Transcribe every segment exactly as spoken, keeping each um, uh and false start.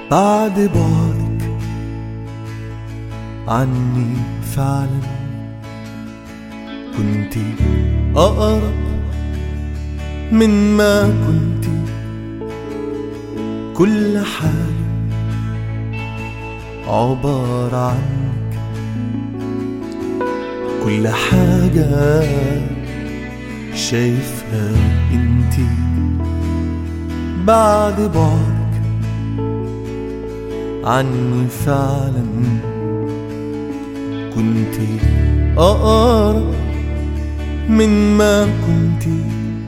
بعد بعدك عني فعلا كنتي أقرب من ما كنتي. كل حاجة عبارة عنك، كل حاجة شايفها انتي. بعد بعدك عني فعلا كنتي أقرب من ما كنتي.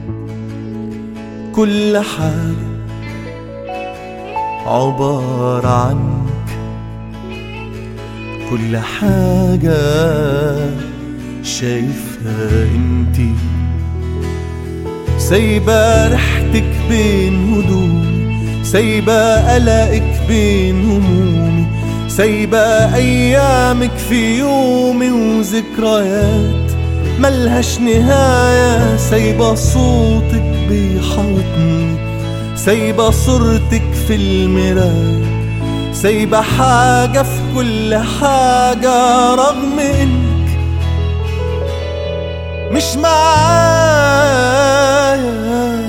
كل حاجة عبارة عنك، كل حاجة شايفها انتي. سايبة ريحتك بين هدومي، سايبة قلقك بين همومي، سايبة أيامك في يومي وذكريات ملهاش نهاية. سايبة صوتك بيحاوطني، سايبة صورتك في المراية، سايبة حاجة في كل حاجة رغم انك مش معايا.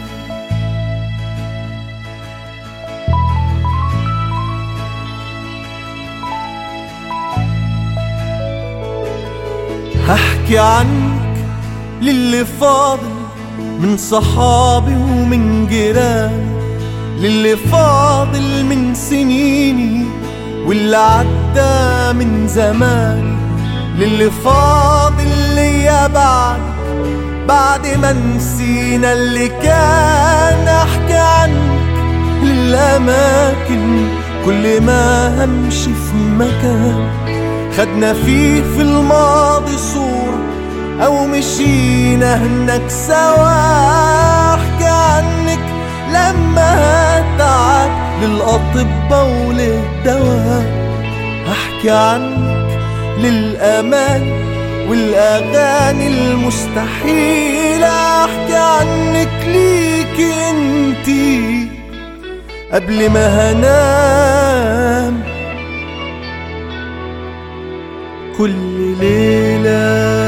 هحكي عنك للي فاضل من صحابي ومن جيراني، للي فاضل من سنيني واللي عدى من زماني، للي فاضل ليا بعد بعد ما نسينا اللي كان. احكي عنك للأماكن كل ما همشي في مكان خدنا فيه في الماضي صورة أو مشينا هناك سوا. احكي عنك لما تعب للأطباء وللدواء، احكي عنك للأمان والأغاني المستحيلة، احكي عنك ليكي انتي قبل ما هنام كل ليلة.